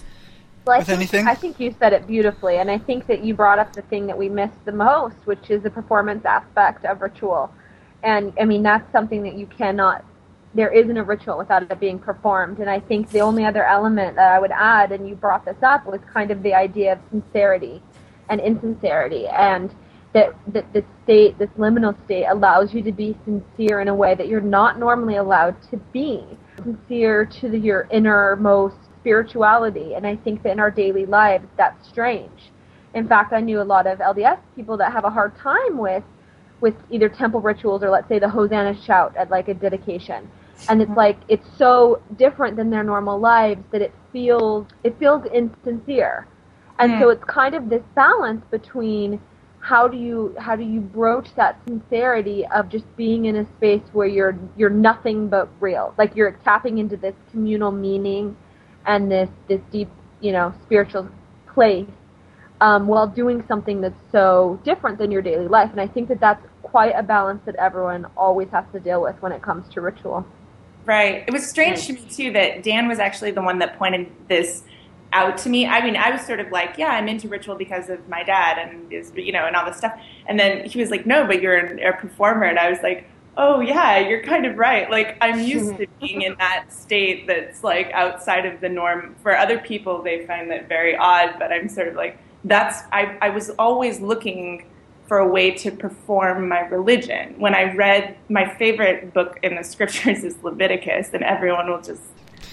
well, with I think, anything? I think you said it beautifully, and I think that you brought up the thing that we miss the most, which is the performance aspect of ritual. And, I mean, that's something that you cannot, there isn't a ritual without it being performed. And I think the only other element that I would add, and you brought this up, was kind of the idea of sincerity and insincerity. And that, that this state, this liminal state, allows you to be sincere in a way that you're not normally allowed to be. Sincere to the, your innermost spirituality. And I think that in our daily lives, that's strange. In fact, I knew a lot of L D S people that have a hard time with with either temple rituals or, let's say, the Hosanna shout at like a dedication. And it's like, it's so different than their normal lives that it feels, it feels insincere. And mm. so it's kind of this balance between how do you, how do you broach that sincerity of just being in a space where you're, you're nothing but real. Like you're tapping into this communal meaning and this, this deep, you know, spiritual place, um, while doing something that's so different than your daily life. And I think that that's quite a balance that everyone always has to deal with when it comes to ritual. Right. It was strange to me, too, that Dan was actually the one that pointed this out to me. I mean, I was sort of like, yeah, I'm into ritual because of my dad and, his, you know, and all this stuff. And then he was like, no, but you're a performer. And I was like, oh, yeah, you're kind of right. Like, I'm used to being in that state that's, like, outside of the norm. For other people, they find that very odd. But I'm sort of like, that's, I, I was always looking for a way to perform my religion. When I read, my favorite book in the scriptures is Leviticus, and everyone will just...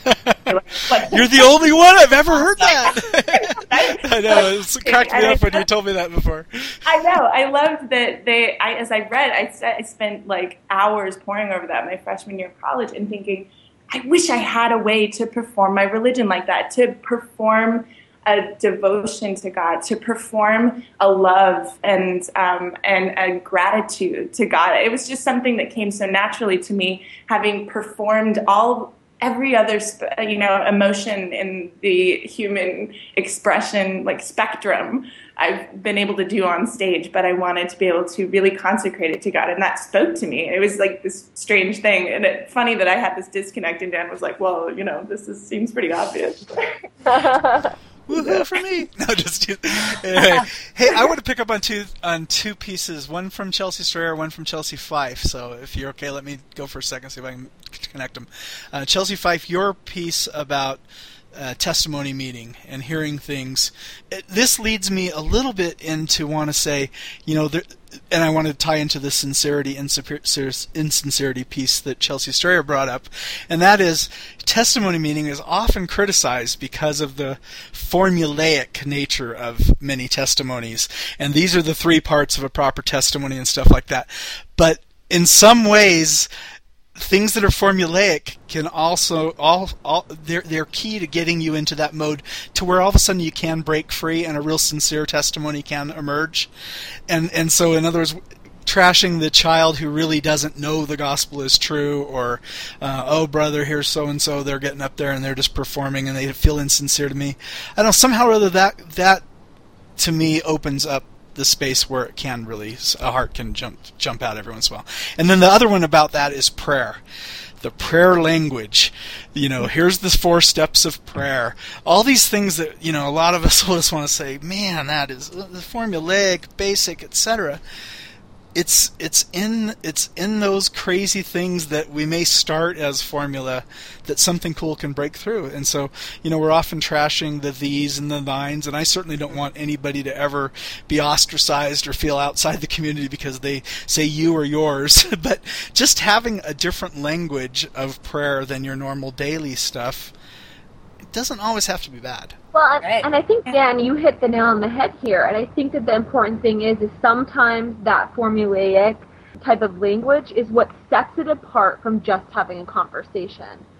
like, You're the only one I've ever heard that. I know, it's cracked me up when you told me that before. I know, I loved that they, I, as I read, I, I spent like hours poring over that my freshman year of college and thinking, I wish I had a way to perform my religion like that, to perform a devotion to God, to perform a love and um, and a gratitude to God. It was just something that came so naturally to me, having performed all every other you know emotion in the human expression like spectrum I've been able to do on stage, but I wanted to be able to really consecrate it to God, and that spoke to me. It was like this strange thing, and it's funny that I had this disconnect, and Dan was like, "Well, you know, this is, seems pretty obvious." Woohoo for me! No, just anyway. Hey, I want to pick up on two on two pieces. One from Chelsea Strayer, one from Chelsea Fife. So, if you're okay, let me go for a second, see if I can connect them. Uh, Chelsea Fife, your piece about uh, testimony meeting and hearing things. It, this leads me a little bit into want to say, you know, there, and I want to tie into the sincerity and insincerity piece that Chelsea Strayer brought up, and that is testimony meeting is often criticized because of the formulaic nature of many testimonies, and these are the three parts of a proper testimony and stuff like that. But in some ways, things that are formulaic can also all, all they're they're key to getting you into that mode to where all of a sudden you can break free and a real sincere testimony can emerge. And and so in other words, trashing the child who really doesn't know the gospel is true, or uh, oh brother, here's so and so, they're getting up there and they're just performing and they feel insincere to me. I don't know, somehow or other that that to me opens up the space where it can really, a heart can jump jump out every once in a while. And then the other one about that is prayer. The prayer language. You know, here's the four steps of prayer. All these things that, you know, a lot of us will just want to say, man, that is formulaic, basic, et cetera. It's it's in it's in those crazy things that we may start as formula that something cool can break through. And so, you know, we're often trashing the these and the thines, and I certainly don't want anybody to ever be ostracized or feel outside the community because they say you or yours. But just having a different language of prayer than your normal daily stuff, it doesn't always have to be bad. Well, and, right. and I think, Dan, you hit the nail on the head here. And I think that the important thing is, is sometimes that formulaic type of language is what sets it apart from just having a conversation.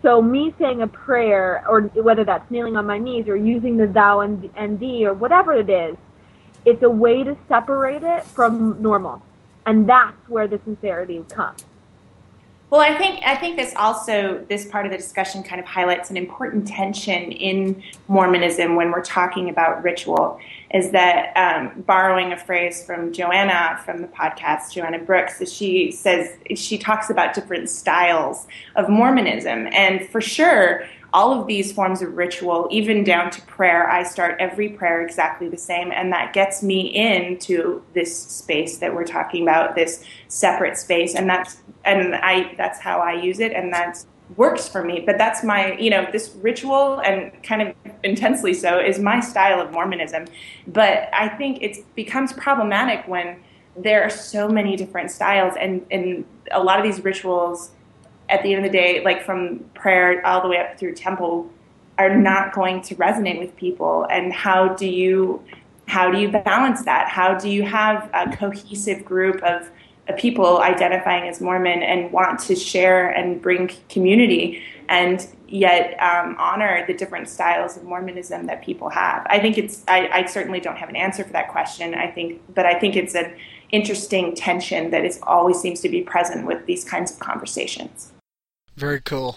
So me saying a prayer, or whether that's kneeling on my knees or using the thou and, and thee or whatever it is, it's a way to separate it from normal. And that's where the sincerity comes. Well, I think I think this also, this part of the discussion kind of highlights an important tension in Mormonism when we're talking about ritual, is that um, borrowing a phrase from Joanna from the podcast, Joanna Brooks, is she says, she talks about different styles of Mormonism. And for sure, all of these forms of ritual, even down to prayer, I start every prayer exactly the same, and that gets me into this space that we're talking about, this separate space, and that's and I that's how I use it, and that works for me. But that's my, you know, this ritual, and kind of intensely so, is my style of Mormonism. But I think it becomes problematic when there are so many different styles, and, and a lot of these rituals, at the end of the day, like from prayer all the way up through temple, are not going to resonate with people. And how do you how do you balance that? How do you have a cohesive group of, of people identifying as Mormon and want to share and bring community, and yet um, honor the different styles of Mormonism that people have? I think it's I, I certainly don't have an answer for that question. I think, but I think it's an interesting tension that is always seems to be present with these kinds of conversations. Very cool.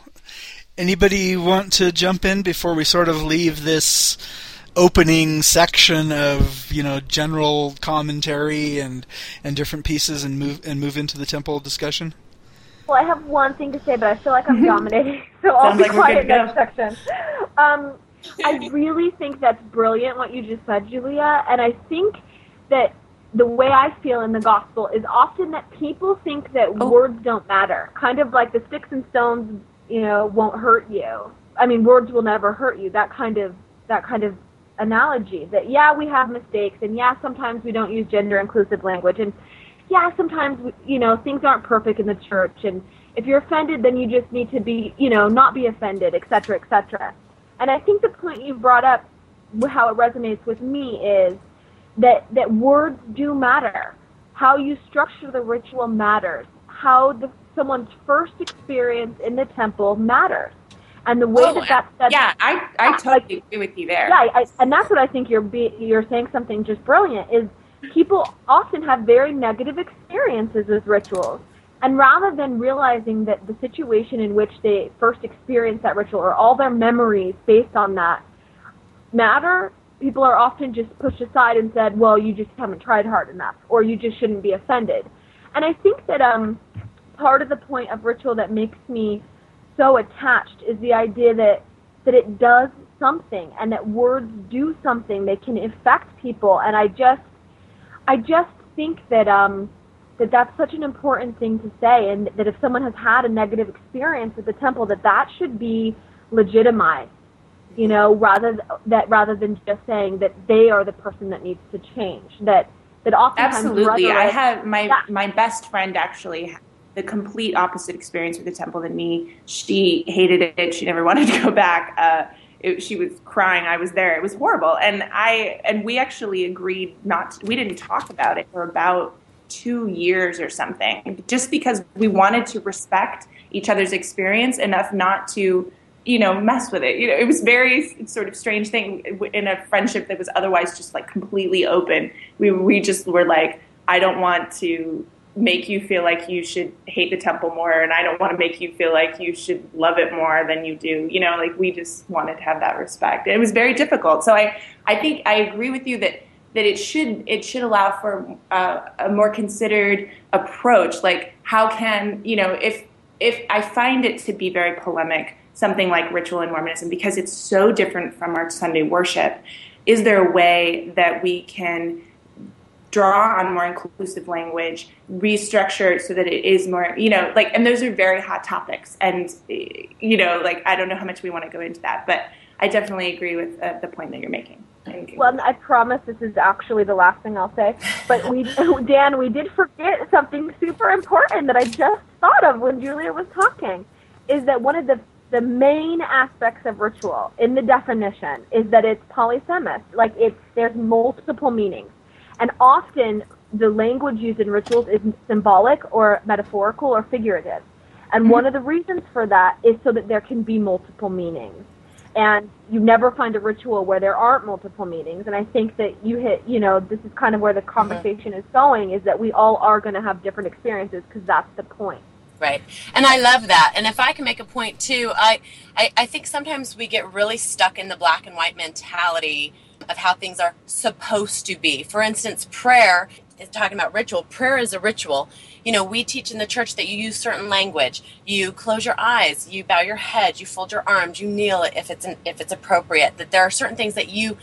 Anybody want to jump in before we sort of leave this opening section of, you know, general commentary and and different pieces and move and move into the temple discussion? Well, I have one thing to say, but I feel like I'm dominating, so I'll Sounds be like we're quiet good to next section. Um, I really think that's brilliant what you just said, Julia, and I think that the way I feel in the gospel is often that people think that oh. words don't matter, kind of like the sticks and stones, you know, won't hurt you. I mean, words will never hurt you. That kind of that kind of analogy. That yeah, we have mistakes, and yeah, sometimes we don't use gender inclusive language, and yeah, sometimes we, you know, things aren't perfect in the church, and if you're offended, then you just need to be, you know, not be offended, et cetera, et cetera. And I think the point you brought up, how it resonates with me, is that that words do matter. How you structure the ritual matters. How the, someone's first experience in the temple matters. And the way oh, that that's set, yeah, I, I yeah, totally like, agree with you there. Yeah, I, and that's what I think you're be, you're saying something just brilliant, is people often have very negative experiences with rituals. And rather than realizing that the situation in which they first experienced that ritual, or all their memories based on that, matter, people are often just pushed aside and said, well, you just haven't tried hard enough, or you just shouldn't be offended. And I think that um, part of the point of ritual that makes me so attached is the idea that, that it does something, and that words do something. They can affect people. And I just I just think that um, that that's such an important thing to say, and that if someone has had a negative experience at the temple, that that should be legitimized. You know, rather that rather than just saying that they are the person that needs to change. That that oftentimes absolutely. I have my yeah. my best friend actually had the complete opposite experience with the temple than me. She hated it. She never wanted to go back. Uh, it, she was crying. I was there. It was horrible. And I and we actually agreed not. To, we didn't talk about it for about two years or something, just because we wanted to respect each other's experience enough not to, you know, mess with it. You know, it was very sort of strange thing in a friendship that was otherwise just like completely open. We we just were like, I don't want to make you feel like you should hate the temple more, and I don't want to make you feel like you should love it more than you do. You know, like we just wanted to have that respect. It was very difficult. So I, I think I agree with you that that it should it should allow for uh, a more considered approach. Like, how can, you know, if if I find it to be very polemic, something like ritual in Mormonism, because it's so different from our Sunday worship, is there a way that we can draw on more inclusive language, restructure it so that it is more, you know, like, and those are very hot topics. And, you know, like, I don't know how much we want to go into that, but I definitely agree with uh, the point that you're making. Well, I promise this is actually the last thing I'll say. But we, Dan, we did forget something super important that I just thought of when Julia was talking, is that one of the the main aspects of ritual in the definition is that it's polysemous. Like, it's, there's multiple meanings. And often the language used in rituals is symbolic or metaphorical or figurative. And Mm-hmm. one of the reasons for that is so that there can be multiple meanings. And you never find a ritual where there aren't multiple meanings. And I think that you hit, you know, this is kind of where the conversation mm-hmm. is going, is that we all are going to have different experiences, because that's the point. Right. And I love that. And if I can make a point too, I, I, I think sometimes we get really stuck in the black and white mentality of how things are supposed to be. For instance, prayer is talking about ritual. Prayer is a ritual. You know, we teach in the church that you use certain language. You close your eyes, you bow your head, you fold your arms, you kneel if it's an, if it's appropriate. That there are certain things that you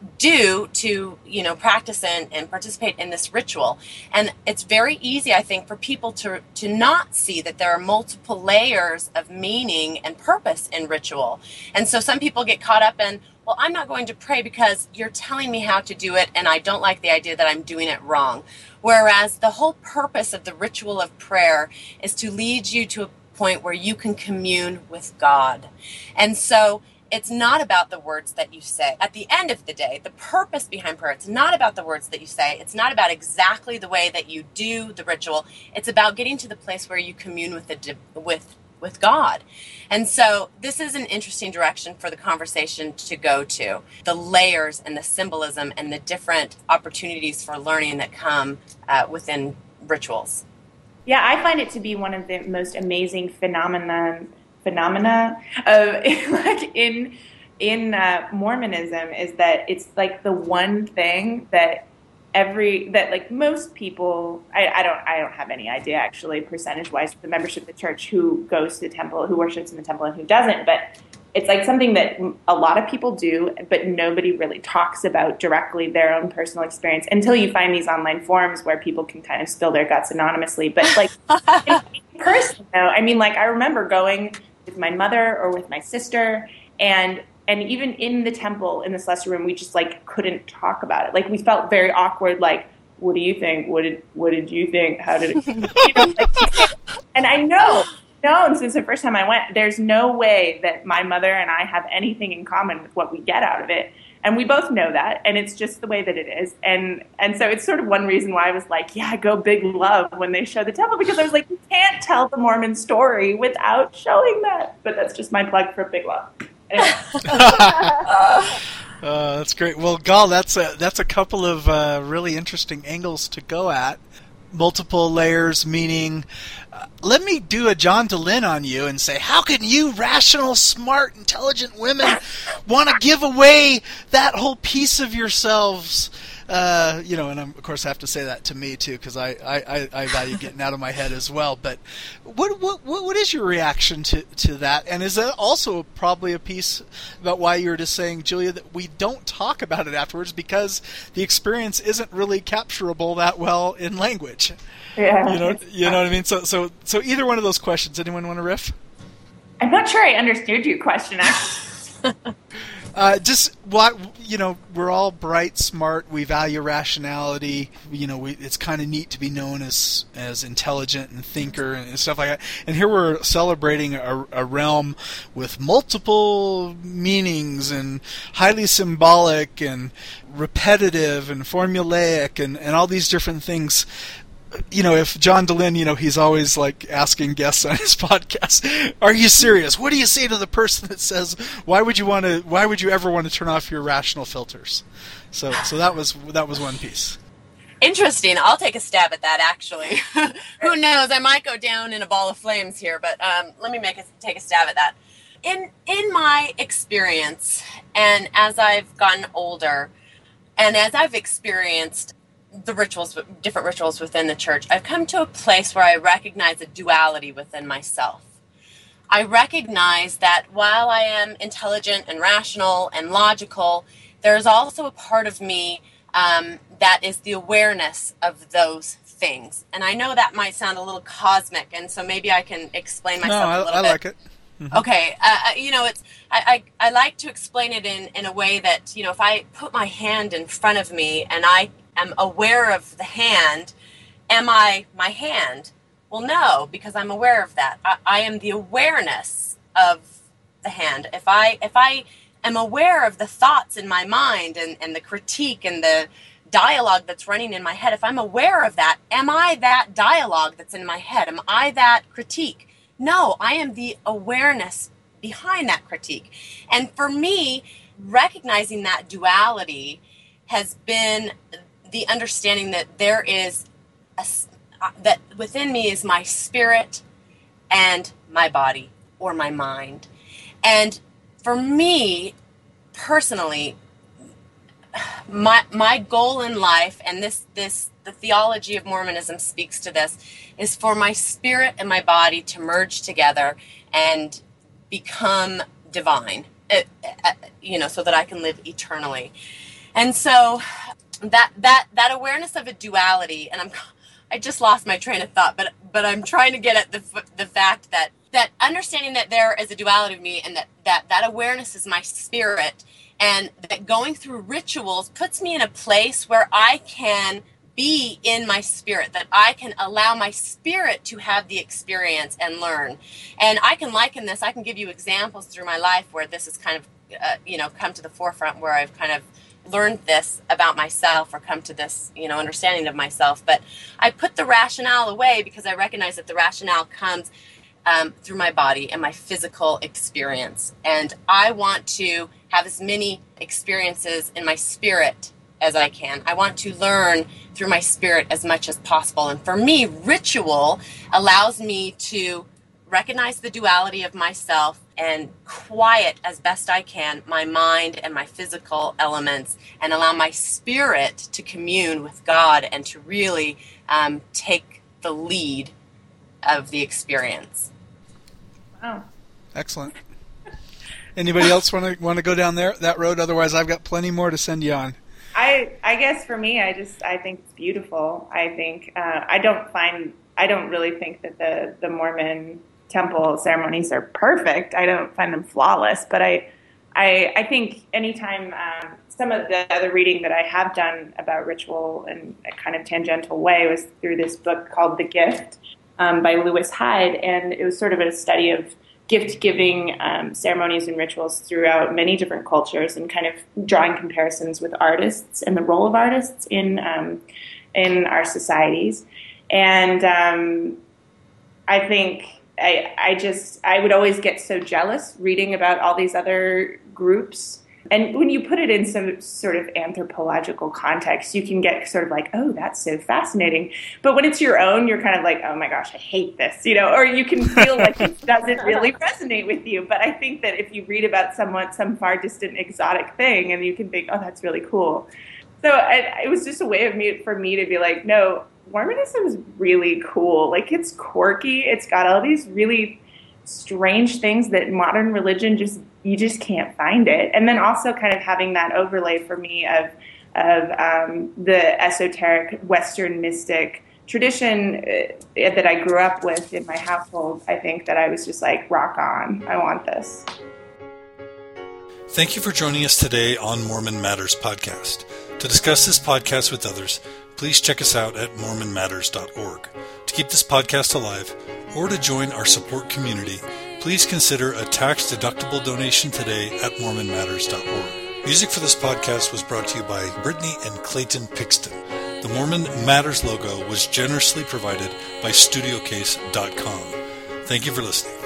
do to, you know, practice and, and participate in this ritual. And it's very easy, I think, for people to to not see that there are multiple layers of meaning and purpose in ritual. And so some people get caught up in, well, I'm not going to pray because you're telling me how to do it, and I don't like the idea that I'm doing it wrong. Whereas the whole purpose of the ritual of prayer is to lead you to a point where you can commune with God. And so it's not about the words that you say. At the end of the day, the purpose behind prayer, it's not about the words that you say. It's not about exactly the way that you do the ritual. It's about getting to the place where you commune with the with with God. And so this is an interesting direction for the conversation to go to. The layers and the symbolism and the different opportunities for learning that come uh, within rituals. Yeah, I find it to be one of the most amazing phenomenon phenomena of like in in uh, Mormonism is that it's like the one thing that every that like most people I, I don't I don't have any idea actually percentage wise the membership of the church who goes to the temple, who worships in the temple, and who doesn't, but it's like something that a lot of people do, but nobody really talks about directly their own personal experience until you find these online forums where people can kind of spill their guts anonymously. But like in person, though, I mean, like I remember going with my mother or with my sister, and and even in the temple, in the celestial room, we just like couldn't talk about it. Like we felt very awkward. Like, what do you think? What did what did you think? How did it? You know, like, and I know. known since the first time I went, there's no way that my mother and I have anything in common with what we get out of it. And we both know that, and it's just the way that it is. And and so it's sort of one reason why I was like, yeah, go Big Love when they show the temple, because I was like, you can't tell the Mormon story without showing that. But that's just my plug for Big Love. Anyway. Uh, that's great. Well, Gal, that's a that's a couple of uh, really interesting angles to go at. Multiple layers, meaning, uh, let me do a John Dehlin on you and say, how can you rational, smart, intelligent women want to give away that whole piece of yourselves? Uh, you know, and I'm, of course I have to say that to me too, because I, I, I value getting out of my head as well. But what what what is your reaction to, to that? And is that also probably a piece about why you were just saying, Julia, that we don't talk about it afterwards because the experience isn't really capturable that well in language? Yeah. You know, you know what I mean. So so so either one of those questions. Anyone want to riff? I'm not sure I understood your question, actually. Uh, just what you know, we're all bright, smart. We value rationality. You know, we, it's kind of neat to be known as as intelligent and thinker and stuff like that. And here we're celebrating a, a realm with multiple meanings and highly symbolic and repetitive and formulaic and, and all these different things. You know, if John Dehlin, you know, he's always like asking guests on his podcast, are you serious? What do you say to the person that says, why would you want to, why would you ever want to turn off your rational filters? So, so that was, that was one piece. Interesting. I'll take a stab at that, actually. Who knows? I might go down in a ball of flames here, but um, let me make a, take a stab at that. In, in my experience, and as I've gotten older, and as I've experienced the rituals, different rituals within the church, I've come to a place where I recognize a duality within myself. I recognize that while I am intelligent and rational and logical, there's also a part of me um, that is the awareness of those things. And I know that might sound a little cosmic, and so maybe I can explain myself no, I, a little I bit. like it. Mm-hmm. Okay, uh, you know, it's I, I, I like to explain it in, in a way that, you know, if I put my hand in front of me and I am aware of the hand, am I my hand? Well, no, because I'm aware of that. I, I am the awareness of the hand. If I if I am aware of the thoughts in my mind and, and the critique and the dialogue that's running in my head, if I'm aware of that, am I that dialogue that's in my head? Am I that critique? No, I am the awareness behind that critique. And for me, recognizing that duality has been the understanding that there is a, that within me is my spirit and my body or my mind. And for me personally, my my goal in life, and this this the theology of Mormonism speaks to this, is for my spirit and my body to merge together and become divine, uh, uh, you know, so that I can live eternally. And so that that that awareness of a duality, and I'm I just lost my train of thought, but but I'm trying to get at the the fact that that understanding that there is a duality of me, and that that that awareness is my spirit, and that going through rituals puts me in a place where I can be in my spirit, that I can allow my spirit to have the experience and learn. And I can liken this, I can give you examples through my life where this has kind of, uh, you know, come to the forefront, where I've kind of learned this about myself, or come to this, you know, understanding of myself. But I put the rationale away because I recognize that the rationale comes um, through my body and my physical experience. And I want to have as many experiences in my spirit as I can. I want to learn through my spirit as much as possible. And for me, ritual allows me to recognize the duality of myself and quiet as best I can my mind and my physical elements, and allow my spirit to commune with God and to really um, take the lead of the experience. Wow. Excellent. Anybody else want to want to go down there that road? Otherwise, I've got plenty more to send you on. I I guess for me, I just I think it's beautiful. I think uh, I don't find I don't really think that the the Mormon temple ceremonies are perfect. I don't find them flawless, but I I I think anytime um, some of the other reading that I have done about ritual in a kind of tangential way was through this book called The Gift um, by Lewis Hyde, and it was sort of a study of gift-giving um, ceremonies and rituals throughout many different cultures, and kind of drawing comparisons with artists and the role of artists in um, in our societies. And um, I think I, I just I would always get so jealous reading about all these other groups. And when you put it in some sort of anthropological context, you can get sort of like, oh, that's so fascinating. But when it's your own, you're kind of like, oh my gosh, I hate this, you know, or you can feel like it doesn't really resonate with you. But I think that if you read about someone, some far distant exotic thing, and you can think, oh, that's really cool. So I, it was just a way of me for me to be like, no, Mormonism is really cool. Like, it's quirky. It's got all these really strange things that modern religion just, you just can't find it. And then also kind of having that overlay for me of of um, the esoteric Western mystic tradition uh, that I grew up with in my household. I think that I was just like, rock on. I want this. Thank you for joining us today on Mormon Matters podcast. To discuss this podcast with others, please check us out at mormon matters dot org. To keep this podcast alive, or to join our support community, please consider a tax-deductible donation today at mormon matters dot org. Music for this podcast was brought to you by Brittany and Clayton Pixton. The Mormon Matters logo was generously provided by studio case dot com. Thank you for listening.